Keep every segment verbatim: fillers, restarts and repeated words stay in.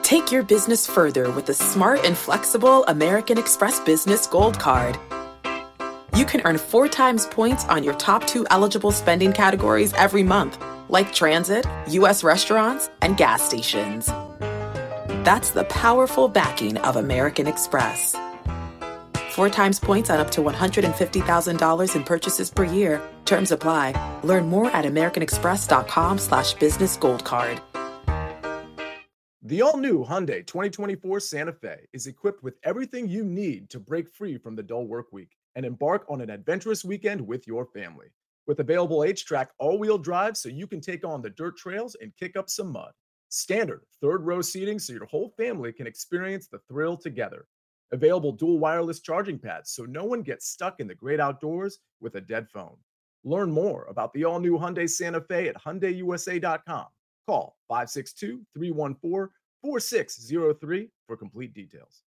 Take your business further with the smart and flexible American Express Business Gold Card. You can earn four times points on your top two eligible spending categories every month, like transit, U S restaurants, and gas stations. That's the powerful backing of American Express. Four times points on up to one hundred fifty thousand dollars in purchases per year. Terms apply. Learn more at americanexpress.com slash business gold card. The all-new Hyundai twenty twenty-four Santa Fe is equipped with everything you need to break free from the dull work week and embark on an adventurous weekend with your family. With available H-Track all-wheel drive so you can take on the dirt trails and kick up some mud. Standard third-row seating so your whole family can experience the thrill together. Available dual wireless charging pads so no one gets stuck in the great outdoors with a dead phone. Learn more about the all-new Hyundai Santa Fe at hyundai u s a dot com. Call five six two, three one four, four six zero three for complete details.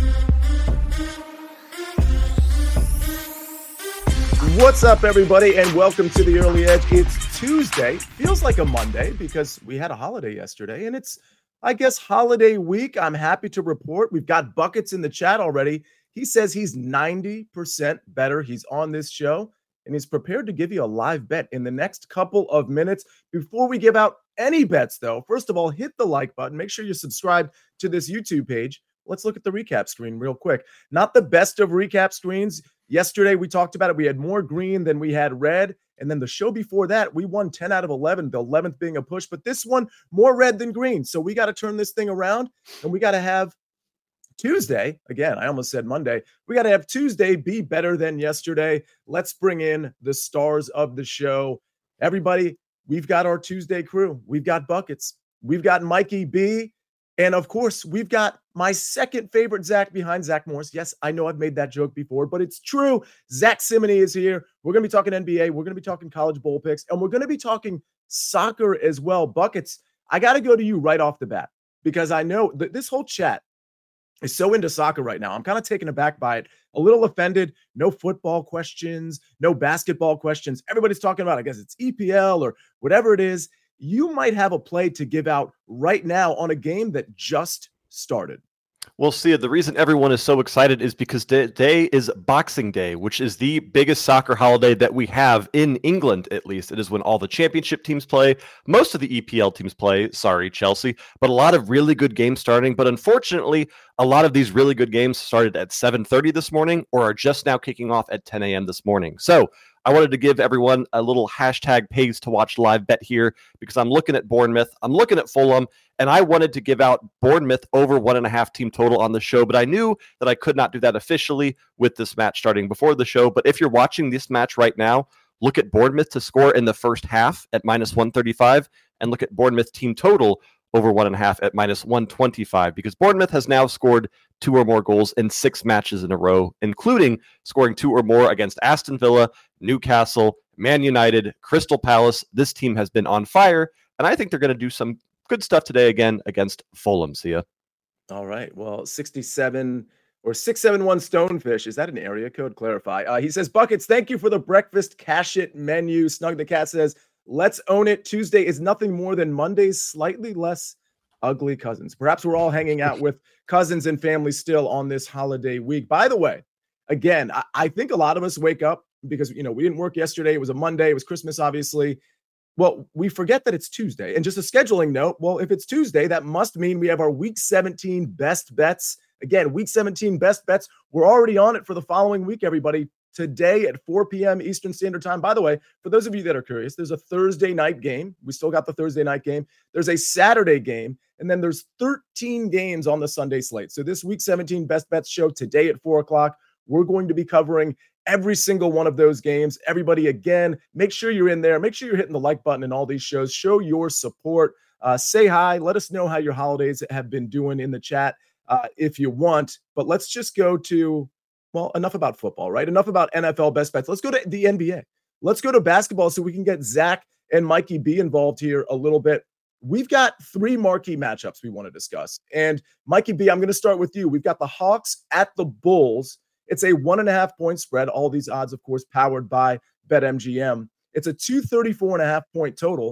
What's up, everybody, and welcome to the Early Edge. It's Tuesday. Feels like a Monday because we had a holiday yesterday, and it's, I guess, holiday week. I'm happy to report we've got Buckets in the chat already. He says he's ninety percent better. He's on this show, and he's prepared to give you a live bet in the next couple of minutes. Before we give out any bets, though, first of all, hit the like button. Make sure you're subscribed to this YouTube page. Let's look at the recap screen real quick. Not the best of recap screens. Yesterday, we talked about it. We had more green than we had red. And then the show before that, we won ten out of eleven, the eleventh being a push. But this one, more red than green. So we got to turn this thing around, and we got to have Tuesday, again, I almost said Monday. We got to have Tuesday be better than yesterday. Let's bring in the stars of the show. Everybody, we've got our Tuesday crew. We've got Buckets. We've got Mikey B. And of course, we've got my second favorite Zach behind Zach Morris. Yes, I know I've made that joke before, but it's true. Zach Simony is here. We're going to be talking N B A. We're going to be talking college bowl picks, and we're going to be talking soccer as well. Buckets, I got to go to you right off the bat because I know that this whole chat is so into soccer right now. I'm kind of taken aback by it, a little offended. No football questions, no basketball questions. Everybody's talking about, I guess it's E P L or whatever it is. You might have a play to give out right now on a game that just started. Well, Sia, the reason everyone is so excited is because today is Boxing Day, which is the biggest soccer holiday that we have in England, at least. It is when all the championship teams play. Most of the E P L teams play. Sorry, Chelsea. But a lot of really good games starting. But unfortunately, a lot of these really good games started at seven thirty this morning or are just now kicking off at ten a.m. this morning. So I wanted to give everyone a little hashtag pays to watch live bet here because I'm looking at Bournemouth. I'm looking at Fulham. And I wanted to give out Bournemouth over one and a half team total on the show, but I knew that I could not do that officially with this match starting before the show. But if you're watching this match right now, look at Bournemouth to score in the first half at minus one thirty-five and look at Bournemouth team total over one and a half at minus one twenty-five because Bournemouth has now scored two or more goals in six matches in a row, including scoring two or more against Aston Villa, Newcastle, Man United, Crystal Palace. This team has been on fire, and I think they're going to do some good stuff today again against Fulham, Sia. All right. Well, sixty-seven or six seven one Stonefish. Is that an area code? Clarify. Uh, he says, Buckets, thank you for the breakfast cash it menu. Snug the Cat says, let's own it. Tuesday is nothing more than Monday's slightly less ugly cousins. Perhaps we're all hanging out with cousins and family still on this holiday week. By the way, again, I, I think a lot of us wake up because, you know, we didn't work yesterday. It was a Monday. It was Christmas, obviously. Well, we forget that it's Tuesday. And just a scheduling note, well, if it's Tuesday, that must mean we have our Week seventeen best bets. Again, Week seventeen best bets. We're already on it for the following week, everybody. Today at four p.m. Eastern Standard Time. By the way, for those of you that are curious, there's a Thursday night game. We still got the Thursday night game. There's a Saturday game. And then there's thirteen games on the Sunday slate. So this Week seventeen best bets show today at four o'clock. We're going to be covering every single one of those games. Everybody, again, make sure you're in there. Make sure you're hitting the like button in all these shows. Show your support. Uh, say hi. Let us know how your holidays have been doing in the chat uh, if you want. But let's just go to, well, enough about football, right? Enough about N F L best bets. Let's go to the N B A. Let's go to basketball so we can get Zach and Mikey B involved here a little bit. We've got three marquee matchups we want to discuss. And Mikey B, I'm going to start with you. We've got the Hawks at the Bulls. It's a one and a half point spread. All these odds, of course, powered by BetMGM. It's a two thirty-four and a half point total.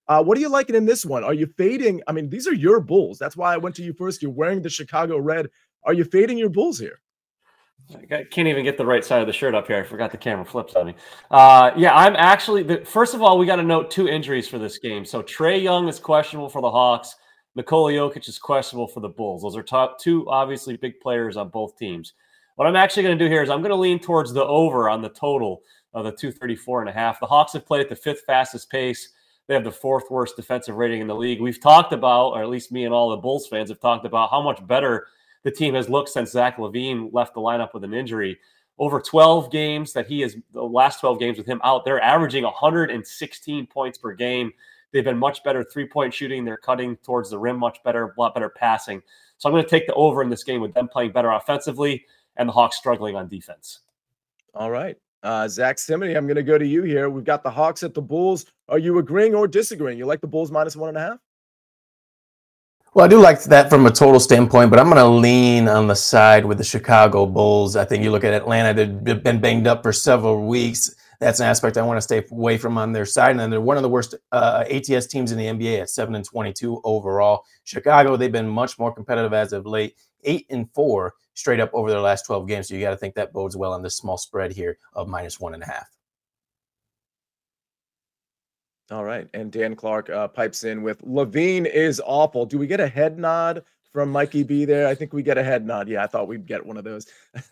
Uh, what are you liking in this one? Are you fading? I mean, these are your Bulls. That's why I went to you first. You're wearing the Chicago red. Are you fading your Bulls here? I can't even get the right side of the shirt up here. I forgot the camera flips on me. Uh, yeah, I'm actually – first of all, we got to note two injuries for this game. So Trae Young is questionable for the Hawks. Nikola Jokic is questionable for the Bulls. Those are top two, obviously, big players on both teams. What I'm actually going to do here is I'm going to lean towards the over on the total of the two thirty-four and a half. The Hawks have played at the fifth fastest pace. They have the fourth worst defensive rating in the league. We've talked about, or at least me and all the Bulls fans have talked about how much better the team has looked since Zach LaVine left the lineup with an injury. Over twelve games that he has, the last twelve games with him out, they're averaging one hundred sixteen points per game. They've been much better three-point shooting. They're cutting towards the rim much better, a lot better passing. So I'm going to take the over in this game with them playing better offensively and the Hawks struggling on defense. All right. Uh, Zach Simony, I'm going to go to you here. We've got the Hawks at the Bulls. Are you agreeing or disagreeing? You like the Bulls minus one and a half? Well, I do like that from a total standpoint, but I'm going to lean on the side with the Chicago Bulls. I think you look at Atlanta, they've been banged up for several weeks. That's an aspect I want to stay away from on their side. And then they're one of the worst uh, A T S teams in the N B A at seven and twenty-two overall. Chicago, they've been much more competitive as of late, eight and four straight up over their last twelve games. So you got to think that bodes well on this small spread here of minus one and a half. All right. And Dan Clark uh, pipes in with LaVine is awful. Do we get a head nod from Mikey B there? I think we get a head nod. Yeah, I thought we'd get one of those.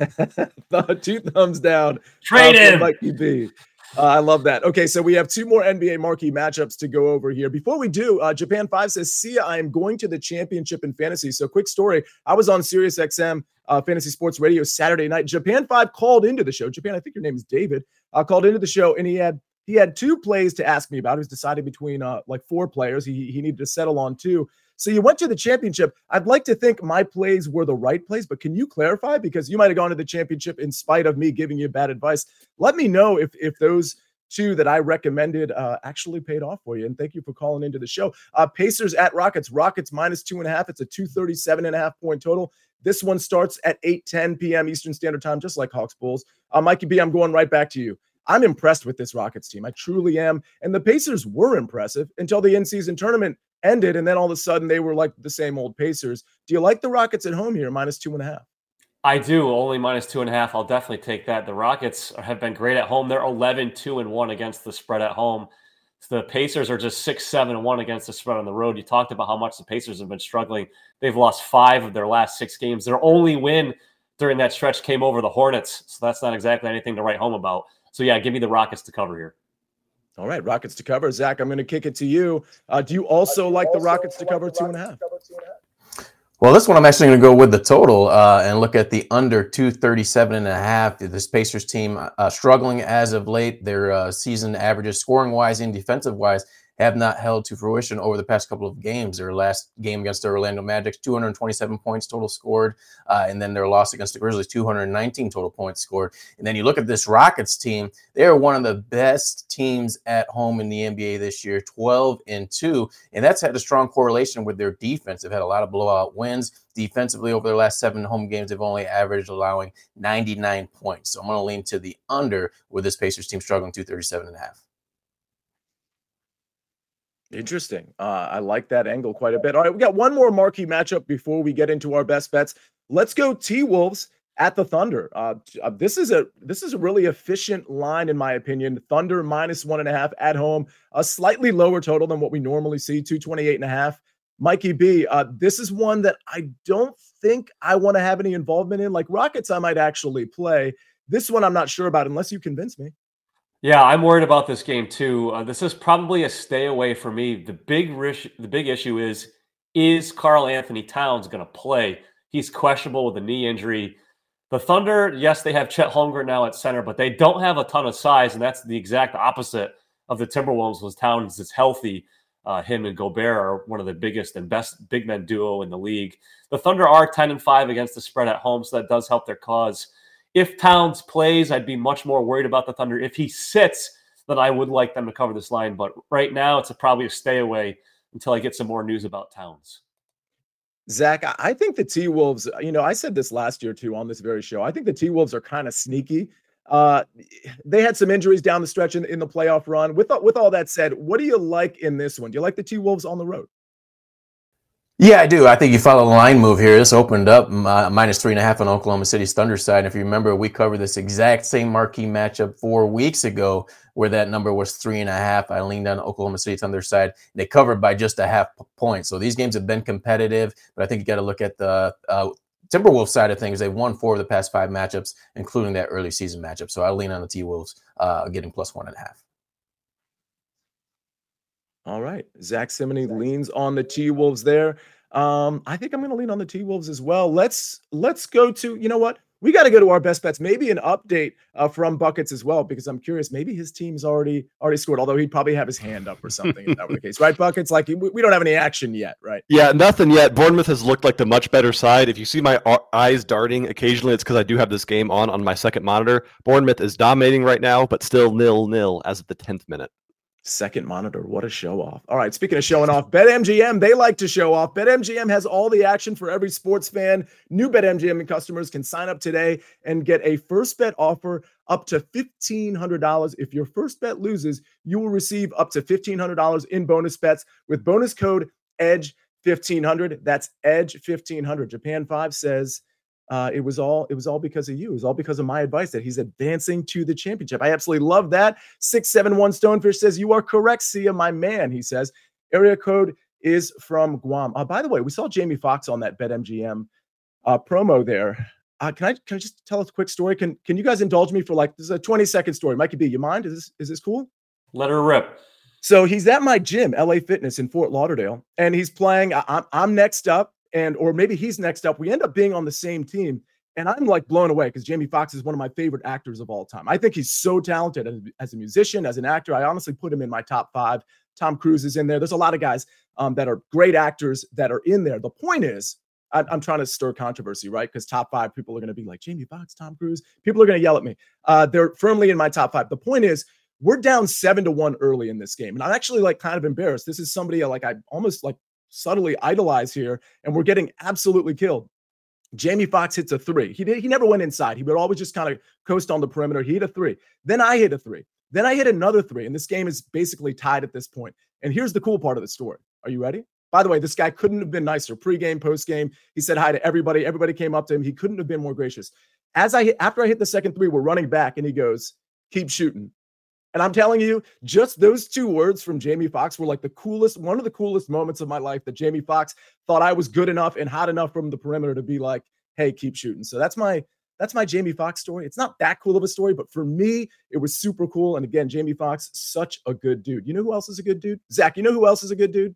Two thumbs down. Trade uh, him. Mikey B. Uh, I love that. Okay, so we have two more N B A marquee matchups to go over here. Before we do, uh, Japan five says, see ya, I am going to the championship in fantasy. So quick story. I was on Sirius X M uh, Fantasy Sports Radio Saturday night. Japan five called into the show. Japan, I think your name is David, uh, called into the show, and he had He had two plays to ask me about. He was deciding between uh, like four players. He, he needed to settle on two. So you went to the championship. I'd like to think my plays were the right plays, but can you clarify? Because you might have gone to the championship in spite of me giving you bad advice. Let me know if if those two that I recommended uh, actually paid off for you. And thank you for calling into the show. Uh, Pacers at Rockets. Rockets minus two and a half. It's a two thirty-seven and a half point total. This one starts at eight ten p.m. Eastern Standard Time, just like Hawks Bulls. Uh, Mikey B, I'm going right back to you. I'm impressed with this Rockets team. I truly am. And the Pacers were impressive until the in-season tournament ended, and then all of a sudden they were like the same old Pacers. Do you like the Rockets at home here, minus two and a half? I do. Only minus two and a half. I'll definitely take that. The Rockets have been great at home. They're eleven two and one against the spread at home. The Pacers are just six seven and one against the spread on the road. You talked about how much the Pacers have been struggling. They've lost five of their last six games. Their only win during that stretch came over the Hornets, so that's not exactly anything to write home about. So, yeah, give me the Rockets to cover here. All right, Rockets to cover. Zach, I'm going to kick it to you. Uh, do you also uh, do you like also the Rockets to cover two and a half? Well, this one I'm actually going to go with the total uh, and look at the under two thirty-seven and a half. This Pacers team uh, struggling as of late. Their uh, season averages scoring-wise and defensive-wise have not held to fruition over the past couple of games. Their last game against the Orlando Magic, two hundred twenty-seven points total scored, uh, and then their loss against the Grizzlies, two hundred nineteen total points scored. And then you look at this Rockets team, they are one of the best teams at home in the N B A this year, twelve and two, and that's had a strong correlation with their defense. They've had a lot of blowout wins. Defensively, over their last seven home games, they've only averaged allowing ninety-nine points. So I'm going to lean to the under with this Pacers team struggling two thirty-seven and a half. Interesting. Uh, I like that angle quite a bit. All right, we got one more marquee matchup before we get into our best bets. Let's go T-Wolves at the Thunder. Uh, this is a this is a really efficient line, in my opinion. Thunder minus one and a half at home, a slightly lower total than what we normally see, two twenty-eight and a half. Mikey B, uh, this is one that I don't think I want to have any involvement in. Like Rockets, I might actually play. This one I'm not sure about unless you convince me. Yeah, I'm worried about this game too. Uh, this is probably a stay away for me. The big risk, the big issue is, is Karl Anthony Towns going to play? He's questionable with a knee injury. The Thunder, yes, they have Chet Holmgren now at center, but they don't have a ton of size, and that's the exact opposite of the Timberwolves. Was Towns is healthy. Uh, him and Gobert are one of the biggest and best big men duo in the league. The Thunder are ten and five against the spread at home, so that does help their cause. If Towns plays, I'd be much more worried about the Thunder. If he sits, then I would like them to cover this line. But right now, it's a, probably a stay away until I get some more news about Towns. Zach, I think the T-Wolves, you know, I said this last year too on this very show. I think the T-Wolves are kind of sneaky. Uh, they had some injuries down the stretch in, in the playoff run. With, with all that said, what do you like in this one? Do you like the T-Wolves on the road? Yeah, I do. I think you follow the line move here. This opened up uh, minus three and a half on Oklahoma City's Thunder side. And if you remember, we covered this exact same marquee matchup four weeks ago where that number was three and a half. I leaned on Oklahoma City Thunder side. They covered by just a half point. So these games have been competitive, but I think you got to look at the uh, Timberwolves side of things. They've won four of the past five matchups, including that early season matchup. So I lean on the T-Wolves uh, getting plus one and a half. All right. Zach Cimini leans on the T-Wolves there. Um, I think I'm going to lean on the T-Wolves as well. Let's let's go to, you know what? We got to go to our best bets. Maybe an update uh, from Buckets as well, because I'm curious. Maybe his team's already already scored, although he'd probably have his hand up or something if that were the case. Right, Buckets? Like, we, we don't have any action yet, right? Yeah, nothing yet. Bournemouth has looked like the much better side. If you see my eyes darting occasionally, it's because I do have this game on on my second monitor. Bournemouth is dominating right now, but still nil-nil as of the tenth minute. Second monitor, what a show off. All right, speaking of showing off, BetMGM, they like to show off. BetMGM has all the action for every sports fan. New BetMGM customers can sign up today and get a first bet offer up to fifteen hundred dollars. If your first bet loses, you will receive up to fifteen hundred dollars in bonus bets with bonus code EDGE fifteen hundred. That's EDGE fifteen hundred. Japan five says, Uh, it was all it was all because of you. It was all because of my advice that he's advancing to the championship. I absolutely love that. six seven one Stonefish says, you are correct, Sia, my man. He says, area code is from Guam. Uh, by the way, we saw Jamie Foxx on that BetMGM uh, promo there. Uh, can I can I just tell a quick story? Can can you guys indulge me for like, this is a twenty second story. Mikey B, you mind? Is this, is this cool? Let her rip. So he's at my gym, L A Fitness in Fort Lauderdale, and he's playing. I, I'm, I'm next up. And or maybe he's next up. We end up being on the same team. And I'm like blown away because Jamie Foxx is one of my favorite actors of all time. I think he's so talented as, as a musician, as an actor. I honestly put him in my top five. Tom Cruise is in there. There's a lot of guys um, that are great actors that are in there. The point is, I, I'm trying to stir controversy, right? Because top five people are going to be like, Jamie Foxx, Tom Cruise. People are going to yell at me. Uh, they're firmly in my top five. The point is, we're down seven to one early in this game. And I'm actually like kind of embarrassed. This is somebody like I almost like subtly idolize here, and we're getting absolutely killed. Jamie Foxx hits a three. He did. He never went inside. He would always just kind of coast on the perimeter. He hit a three. Then I hit a three. Then I hit another three. And this game is basically tied at this point. And here's the cool part of the story. Are you ready? By the way, this guy couldn't have been nicer. Pre-game, post-game. He said hi to everybody. Everybody came up to him. He couldn't have been more gracious. As I hit, after I hit the second three, we're running back, and he goes, keep shooting. And I'm telling you, just those two words from Jamie Foxx were like the coolest, one of the coolest moments of my life, that Jamie Foxx thought I was good enough and hot enough from the perimeter to be like, hey, keep shooting. So that's my that's my Jamie Foxx story. It's not that cool of a story, but for me, it was super cool. And again, Jamie Foxx, such a good dude. You know who else is a good dude? Zach, you know who else is a good dude?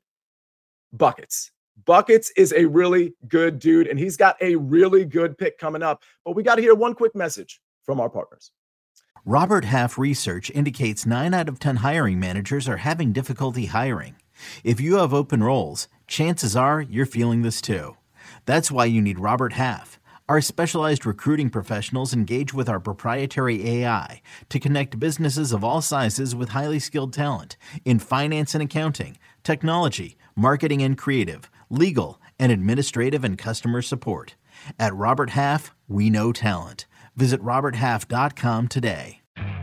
Buckets. Buckets is a really good dude, and he's got a really good pick coming up. But we got to hear one quick message from our partners. Robert Half research indicates nine out of ten hiring managers are having difficulty hiring. If you have open roles, chances are you're feeling this too. That's why you need Robert Half. Our specialized recruiting professionals engage with our proprietary A I to connect businesses of all sizes with highly skilled talent in finance and accounting, technology, marketing and creative, legal, and administrative and customer support. At Robert Half, we know talent. Visit robert half dot com today.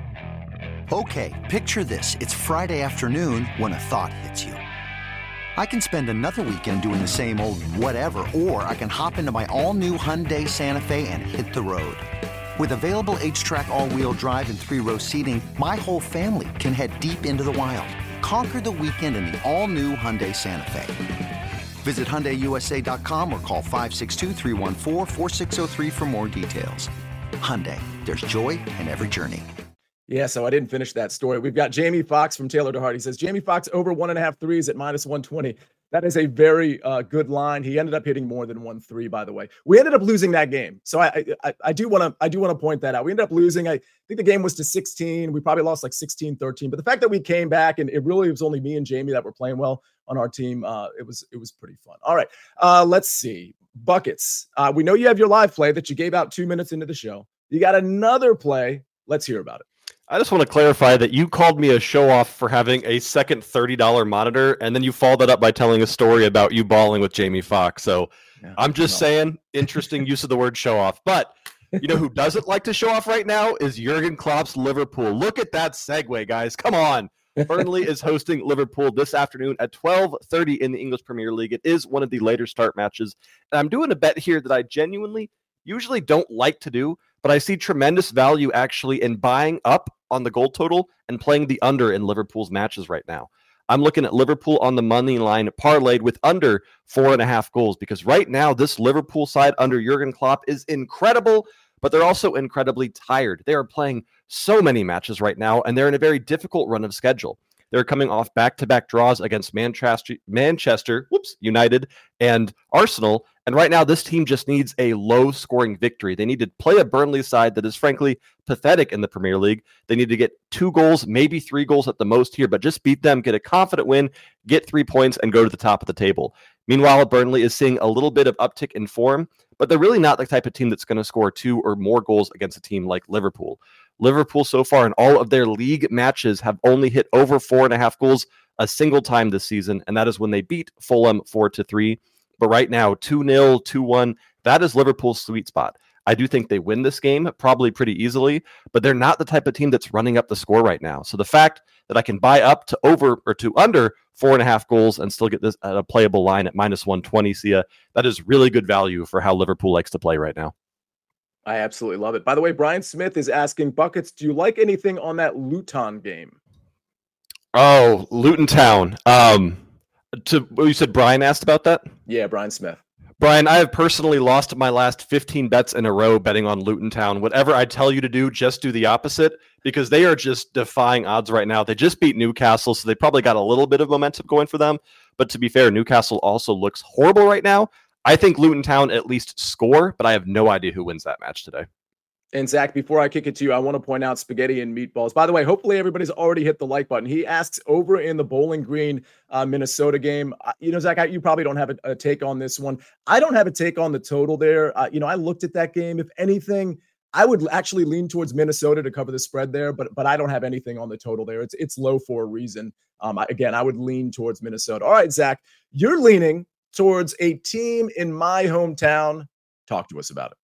Okay, picture this. It's Friday afternoon when a thought hits you. I can spend another weekend doing the same old whatever, or I can hop into my all-new Hyundai Santa Fe and hit the road. With available H-Track all-wheel drive and three-row seating, my whole family can head deep into the wild. Conquer the weekend in the all-new Hyundai Santa Fe. Visit Hyundai U S A dot com or call five six two, three one four, four six zero three for more details. Hyundai, there's joy in every journey. Yeah, so I didn't finish that story. We've got Jamie Foxx from Taylor to Heart. He says, Jamie Foxx over one and a half threes at minus one twenty. That is a very uh, good line. He ended up hitting more than one three, by the way. We ended up losing that game. So I I, I do want to I do want to point that out. We ended up losing. I think the game was to sixteen. We probably lost like sixteen thirteen. But the fact that we came back, and it really was only me and Jamie that were playing well on our team, uh, it was it was pretty fun. All right, uh, let's see. Buckets. Uh, we know you have your live play that you gave out two minutes into the show. You got another play. Let's hear about it. I just want to clarify that you called me a show off for having a second thirty dollars monitor, and then you followed that up by telling a story about you balling with Jamie Foxx. So yeah, I'm just no. saying, interesting use of the word show off. But You know who doesn't like to show off right now is Jurgen Klopp's Liverpool. Look at that segue, guys. Come on. Burnley is hosting Liverpool this afternoon at twelve thirty in the English Premier League. It is one of the later start matches. And I'm doing a bet here that I genuinely usually don't like to do, but I see tremendous value actually in buying up on the goal total and playing the under in Liverpool's matches right now. I'm looking at Liverpool on the money line parlayed with under four and a half goals because right now this Liverpool side under Jurgen Klopp is incredible, but they're also incredibly tired. They are playing so many matches right now, and they're in a very difficult run of schedule. They're coming off back-to-back draws against Manchester, Manchester, whoops, United and Arsenal. And right now, this team just needs a low-scoring victory. They need to play a Burnley side that is, frankly, pathetic in the Premier League. They need to get two goals, maybe three goals at the most here, but just beat them, get a confident win, get three points, and go to the top of the table. Meanwhile, Burnley is seeing a little bit of uptick in form, but they're really not the type of team that's going to score two or more goals against a team like Liverpool. Liverpool so far in all of their league matches have only hit over four and a half goals a single time this season, and that is when they beat Fulham four to three. But right now, two nil, two one, that is Liverpool's sweet spot. I do think they win this game probably pretty easily, but they're not the type of team that's running up the score right now. So the fact that I can buy up to over or to under four and a half goals and still get this at a playable line at minus one twenty, Sia, that is really good value for how Liverpool likes to play right now. I absolutely love it. By the way, Brian Smith is asking, Buckets, do you like anything on that Luton game? Oh, Luton Town. Um, to you said Brian asked about that? Yeah, Brian Smith. Brian, I have personally lost my last fifteen bets in a row betting on Luton Town. Whatever I tell you to do, just do the opposite because they are just defying odds right now. They just beat Newcastle, so they probably got a little bit of momentum going for them. But to be fair, Newcastle also looks horrible right now. I think Luton Town at least score, but I have no idea who wins that match today. And Zach, before I kick it to you, I want to point out spaghetti and meatballs. By the way, hopefully everybody's already hit the like button. He asks over in the Bowling Green, uh, Minnesota game. Uh, you know, Zach, I, you probably don't have a, a take on this one. I don't have a take on the total there. Uh, you know, I looked at that game. If anything, I would actually lean towards Minnesota to cover the spread there, but but I don't have anything on the total there. It's it's low for a reason. Um, I, again, I would lean towards Minnesota. All right, Zach, you're leaning towards a team in my hometown. Talk to us about it.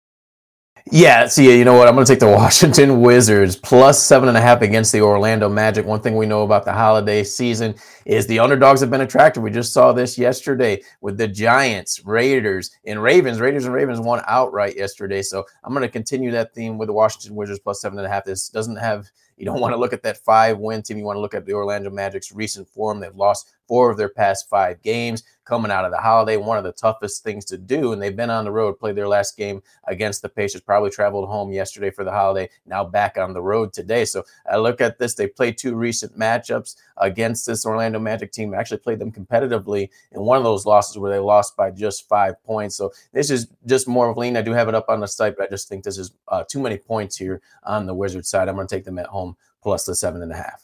Yeah, see, you know what? I'm going to take the Washington Wizards plus seven and a half against the Orlando Magic. One thing we know about the holiday season is the underdogs have been attractive. We just saw this yesterday with the Giants, Raiders, and Ravens. Raiders and Ravens won outright yesterday. So I'm going to continue that theme with the Washington Wizards plus seven and a half. This doesn't have, you don't want to look at that five-win team. You want to look at the Orlando Magic's recent form. They've lost four of their past five games coming out of the holiday, one of the toughest things to do. And they've been on the road, played their last game against the Pacers, probably traveled home yesterday for the holiday, now back on the road today. So I look at this. They played two recent matchups against this Orlando Magic team, actually played them competitively in one of those losses where they lost by just five points. So this is just more of a lean. I do have it up on the site, but I just think this is uh, too many points here on the Wizards side. I'm going to take them at home plus the seven and a half.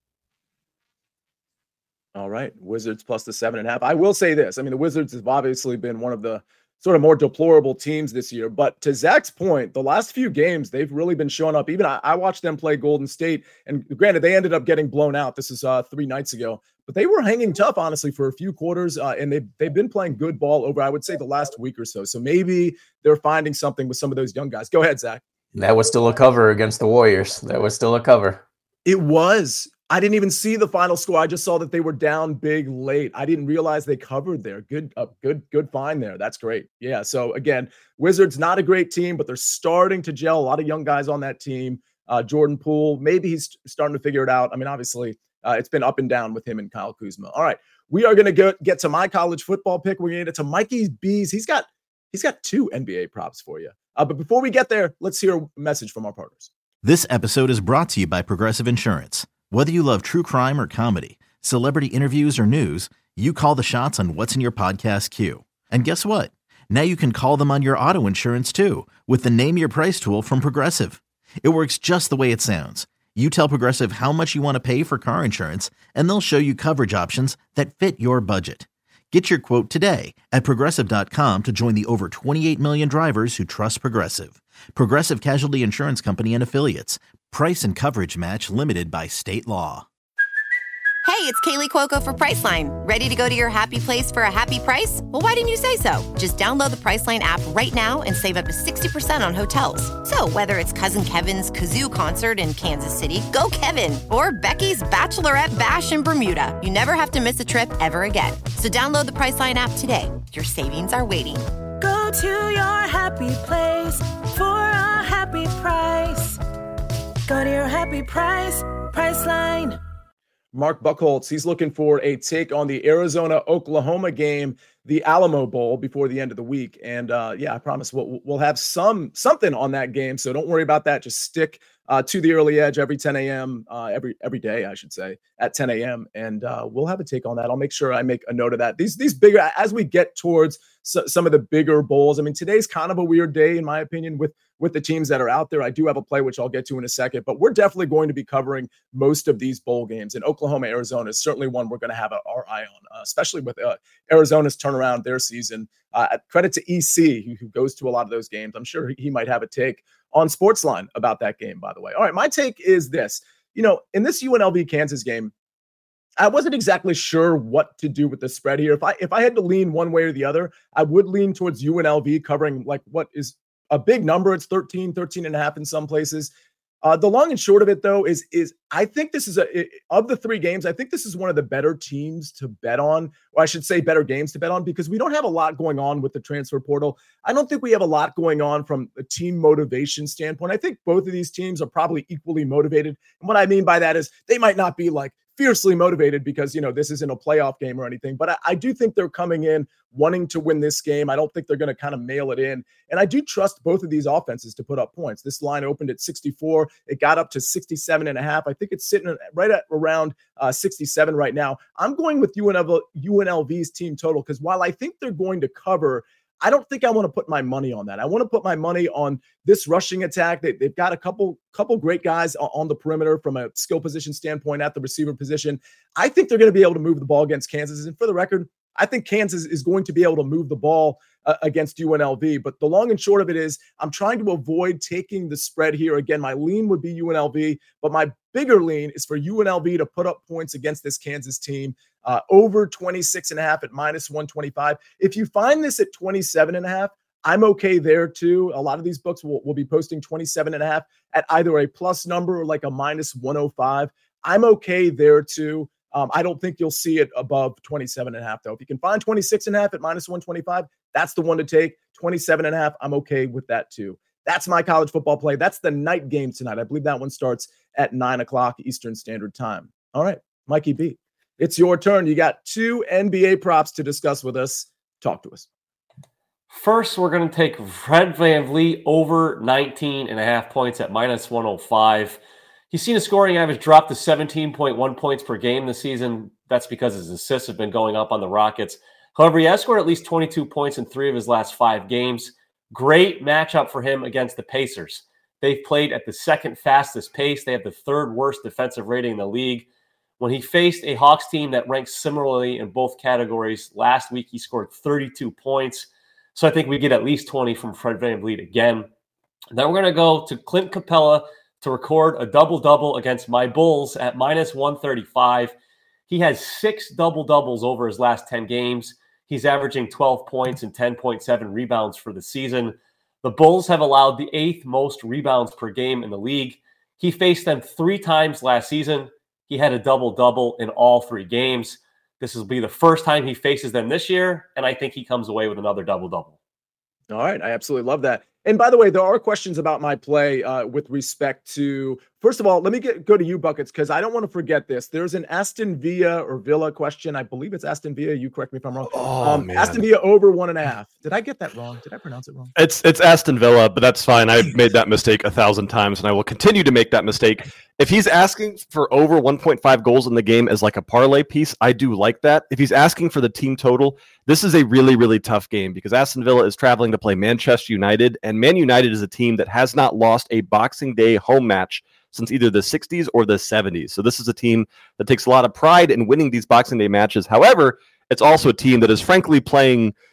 All right, Wizards plus the seven and a half. I will say this. I mean, the Wizards have obviously been one of the sort of more deplorable teams this year. But to Zach's point, the last few games, they've really been showing up. Even I, I watched them play Golden State. And granted, they ended up getting blown out. This is uh, three nights ago. But they were hanging tough, honestly, for a few quarters. Uh, and they've, they've been playing good ball over, I would say, the last week or so. So maybe they're finding something with some of those young guys. Go ahead, Zach. That was still a cover against the Warriors. That was still a cover. It was. I didn't even see the final score. I just saw that they were down big late. I didn't realize they covered there. Good, uh, good, good find there. That's great. Yeah. So again, Wizards, not a great team, but they're starting to gel. A lot of young guys on that team. Uh, Jordan Poole, maybe he's starting to figure it out. I mean, obviously, uh, it's been up and down with him and Kyle Kuzma. All right, we are going to go get to my college football pick. We're going to get to Mikey B's. He's got he's got two N B A props for you. Uh, but before we get there, let's hear a message from our partners. This episode is brought to you by Progressive Insurance. Whether you love true crime or comedy, celebrity interviews or news, you call the shots on what's in your podcast queue. And guess what? Now you can call them on your auto insurance too with the Name Your Price tool from Progressive. It works just the way it sounds. You tell Progressive how much you want to pay for car insurance, and they'll show you coverage options that fit your budget. Get your quote today at Progressive dot com to join the over twenty-eight million drivers who trust Progressive. Progressive Casualty Insurance Company and Affiliates. Price and coverage match limited by state law. Hey, it's Kaylee Cuoco for Priceline. Ready to go to your happy place for a happy price? Well, why didn't you say so? Just download the Priceline app right now and save up to sixty percent on hotels. So whether it's Cousin Kevin's Kazoo Concert in Kansas City, go Kevin, or Becky's Bachelorette Bash in Bermuda, you never have to miss a trip ever again. So download the Priceline app today. Your savings are waiting. Go to your happy place for a happy price. Go to your happy price, Priceline. Mark Buchholz, he's looking for a take on the Arizona-Oklahoma game, the Alamo Bowl, before the end of the week. And uh, yeah, I promise we'll, we'll have some something on that game, so don't worry about that. Just stick uh, to the early edge every ten a.m., uh, every every day, I should say, at ten a.m., and uh, we'll have a take on that. I'll make sure I make a note of that. These, these bigger, as we get towards so, some of the bigger bowls, I mean, today's kind of a weird day, in my opinion, with with the teams that are out there. I do have a play, which I'll get to in a second, but we're definitely going to be covering most of these bowl games. And Oklahoma, Arizona is certainly one we're going to have our eye on, uh, especially with uh, Arizona's turnaround their season. Uh, credit to E C, who, who goes to a lot of those games. I'm sure he, he might have a take on Sportsline about that game, by the way. All right, my take is this. You know, in this U N L V Kansas game, I wasn't exactly sure what to do with the spread here. If I if I had to lean one way or the other, I would lean towards U N L V covering like what is a big number. It's thirteen, thirteen and a half in some places. Uh, the long and short of it, though, is is I think this is a it, of the three games. I think this is one of the better teams to bet on, or I should say, better games to bet on, because we don't have a lot going on with the transfer portal. I don't think we have a lot going on from a team motivation standpoint. I think both of these teams are probably equally motivated, and what I mean by that is they might not be like fiercely motivated because, you know, this isn't a playoff game or anything, but I, I do think they're coming in wanting to win this game. I don't think they're going to kind of mail it in. And I do trust both of these offenses to put up points. This line opened at sixty-four. It got up to sixty-seven and a half. I think it's sitting right at around uh, sixty-seven right now. I'm going with U N L V, U N L V's team total, because while I think they're going to cover, I don't think I want to put my money on that. I want to put my money on this rushing attack. They, they've got a couple, couple great guys on the perimeter from a skill position standpoint at the receiver position. I think they're going to be able to move the ball against Kansas. And for the record, I think Kansas is going to be able to move the ball uh, against U N L V. But the long and short of it is I'm trying to avoid taking the spread here. Again, my lean would be U N L V, but my bigger lean is for U N L V to put up points against this Kansas team. Uh, over twenty-six and a half at minus one twenty-five. If you find this at twenty-seven and a half, I'm okay there too. A lot of these books will, will be posting twenty-seven and a half at either a plus number or like a minus one oh five. I'm okay there too. Um, I don't think you'll see it above twenty-seven and a half though. If you can find twenty-six and a half at minus one twenty-five, that's the one to take. twenty-seven and a half, I'm okay with that too. That's my college football play. That's the night game tonight. I believe that one starts at nine o'clock Eastern Standard Time. All right, Mikey B, it's your turn. You got two N B A props to discuss with us. Talk to us. First, we're going to take Fred VanVleet over nineteen and a half points at minus one oh five. He's seen a scoring average drop to seventeen point one points per game this season. That's because his assists have been going up on the Rockets. However, he has scored at least twenty-two points in three of his last five games. Great matchup for him against the Pacers. They've played at the second fastest pace. They have the third worst defensive rating in the league. When he faced a Hawks team that ranks similarly in both categories, last week he scored thirty-two points. So I think we get at least twenty from Fred VanVleet again. Then we're going to go to Clint Capella to record a double-double against my Bulls at minus one thirty-five. He has six double-doubles over his last ten games. He's averaging twelve points and ten point seven rebounds for the season. The Bulls have allowed the eighth most rebounds per game in the league. He faced them three times last season. He had a double-double in all three games. This will be the first time he faces them this year, and I think he comes away with another double-double. All right. I absolutely love that. And by the way, there are questions about my play uh, with respect to, first of all, let me get go to you, Buckets, because I don't want to forget this. There's an Aston Villa or Villa question. I believe it's Aston Villa. You correct me if I'm wrong. Oh, um, man. Aston Villa over one and a half. Did I get that wrong? Did I pronounce it wrong? It's it's Aston Villa, but that's fine. I've made that mistake a thousand times, and I will continue to make that mistake. If he's asking for over one point five goals in the game as like a parlay piece, I do like that. If he's asking for the team total, this is a really, really tough game because Aston Villa is traveling to play Manchester United, and Man United is a team that has not lost a Boxing Day home match since either the sixties or the seventies. So this is a team that takes a lot of pride in winning these Boxing Day matches. However, it's also a team that is frankly playing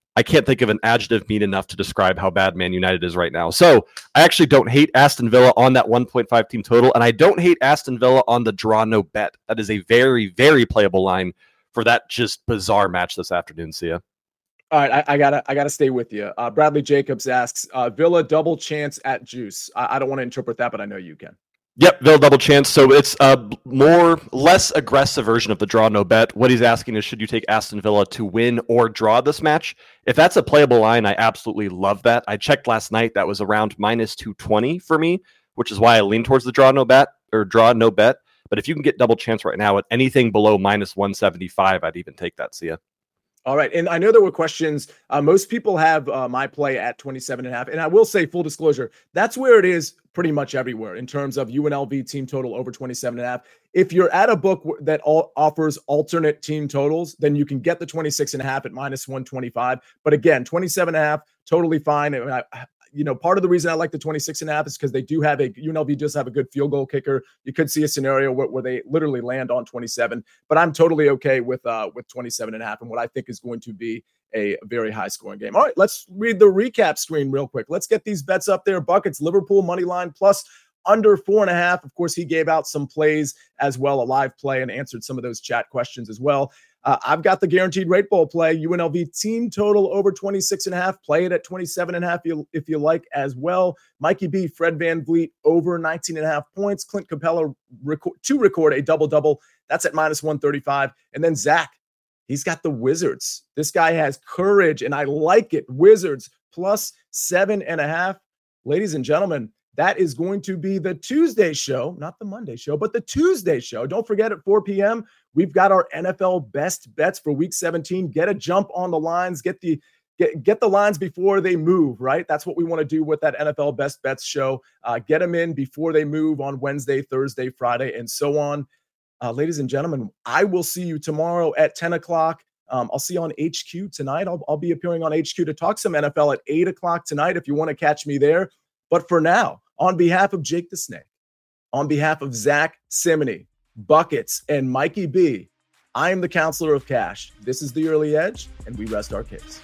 I can't think of an adjective mean enough to describe how bad Man United is right now. So I actually don't hate Aston Villa on that one point five team total, and I don't hate Aston Villa on the draw no bet. That is a very, very playable line for that just bizarre match this afternoon, Sia. All right, I, I gotta, I gotta stay with you. Uh, Bradley Jacobs asks, uh, Villa double chance at juice. I, I don't want to interpret that, but I know you can. Yep, Villa double chance. So it's a more, less aggressive version of the draw no bet. What he's asking is, should you take Aston Villa to win or draw this match? If that's a playable line, I absolutely love that. I checked last night. That was around minus two twenty for me, which is why I lean towards the draw no bet or draw no bet. But if you can get double chance right now at anything below minus one seventy-five, I'd even take that, Sia. All right. And I know there were questions. Uh, most people have uh, my play at twenty-seven and a half. And I will say, full disclosure, that's where it is pretty much everywhere in terms of U N L V team total over twenty-seven and a half. If you're at a book that all offers alternate team totals, then you can get the twenty-six and a half at minus one twenty-five. But again, twenty-seven and a half, totally fine. And I, you know, part of the reason I like the twenty-six and a half is because they do have a, U N L V does have a good field goal kicker. You could see a scenario where, where they literally land on twenty-seven, but I'm totally okay with, uh, with twenty-seven and a half and what I think is going to be a very high scoring game. All right, let's read the recap screen real quick. Let's get these bets up there. Buckets, Liverpool money line plus under four and a half. Of course, he gave out some plays as well, a live play, and answered some of those chat questions as well. Uh, I've got the guaranteed rate bowl play, U N L V team total over twenty-six and a half. Play it at twenty-seven and a half if you like as well. Mikey B, Fred VanVleet over nineteen and a half points. Clint Capella record, to record a double-double. That's at minus one thirty-five. And then Zach, he's got the Wizards. This guy has courage, and I like it. Wizards plus seven and a half. Ladies and gentlemen, that is going to be the Tuesday show, not the Monday show, but the Tuesday show. Don't forget at four p.m., we've got our N F L best bets for week seventeen. Get a jump on the lines. Get the get, get the lines before they move, right? That's what we want to do with that N F L best bets show. Uh, get them in before they move on Wednesday, Thursday, Friday, and so on. Uh, ladies and gentlemen, I will see you tomorrow at ten o'clock. Um, I'll see you on H Q tonight. I'll, I'll be appearing on H Q to talk some N F L at eight o'clock tonight if you want to catch me there. But for now, on behalf of Jake the Snake, on behalf of Zach Simony, Buckets, and Mikey B, I am the Counselor of Cash. This is The Early Edge, and we rest our case.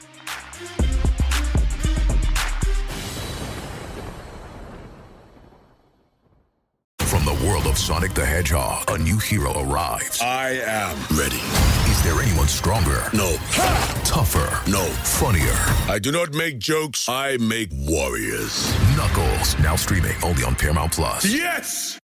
From the world of Sonic the Hedgehog, a new hero arrives. I am ready. Is there anyone stronger? No. Ha! Tougher? No. Funnier? I do not make jokes. I make warriors. Knuckles, now streaming only on Paramount Plus. Yes!